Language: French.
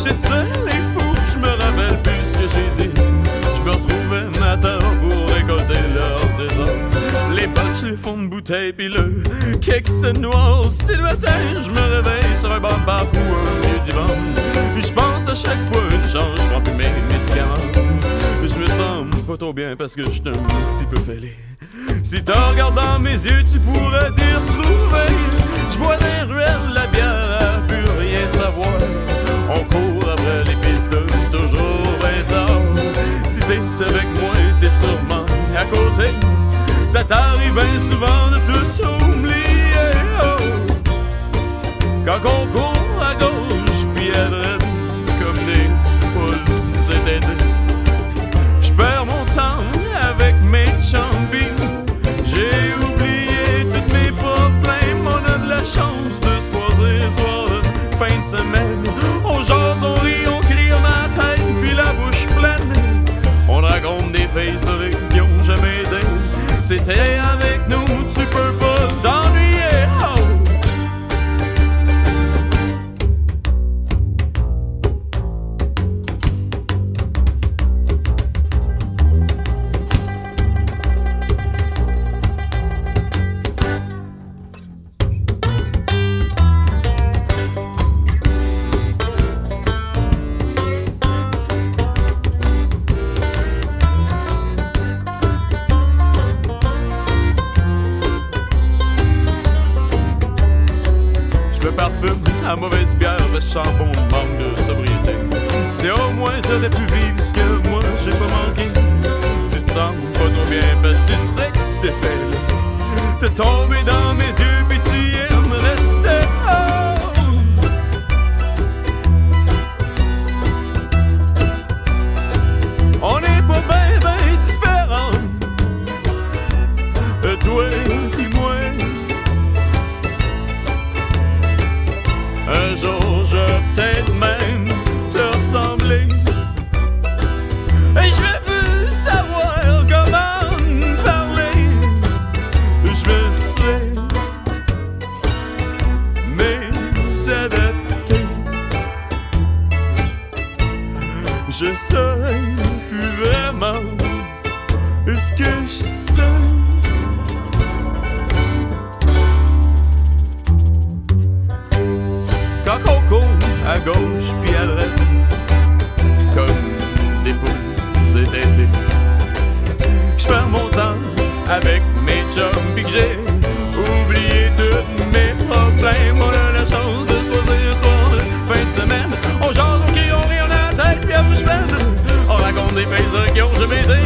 C'est ça les fous, je me rappelle plus ce que j'ai dit. Je me retrouvais matin pour récolter leur trésor. Les botches, les fonds de bouteille, pis le cake c'est noir. Si le matin, je me réveille sur un banc de bar ou un vieux divan. Puis je pense à chaque fois une chance, je prends plus mes médicaments. Je me sens pas trop bien parce que je suis un petit peu fêlé. Si tu regardes dans mes yeux, tu pourrais t'y retrouver. Je bois des ruelles, la bière à plus rien savoir. On court après les piteux, toujours 20 ans. Si t'es avec moi, t'es sûrement à côté. Ça t'arrive bien souvent de tout oublier. Oh. Quand on court à gauche, puis à droite, comme des poules, c'est été. J'perds mon temps avec mes champis. J'ai oublié tous mes problèmes. On a de la chance de se croiser soir de fin de semaine. On jase, on rit, on crie, on a la tête, puis la bouche pleine. On raconte des filles sauvages qui ont jamais aidé. C'était avec nous, tu peux pas t'ennuyer. Oh! À mauvaise bière, le charbon manque de sobriété. Si au moins t'aurais pu vivre ce que moi j'ai pas manqué. Tu te sens pas trop bien parce que tu sais que t'es fêlé. T'es tombé dans mes yeux pis tu aimes rester. Oh. On est pas ben ben différents. Toi et moi. Un jour, je vais peut-être même te ressembler. Et je vais plus savoir comment parler. Je me serai m'adapter. Je saurais plus vraiment ce que je sais. Quand on court à gauche puis à droite, comme des poules, c'est été. J'perds mon temps avec mes chums pis que j'ai oublié tous mes problèmes. On a la chance de se poser un soir de fin de semaine. On jase, on crie, on rit, on a la tête pis à bouche pleine. On raconte des faits qui ont jamais été.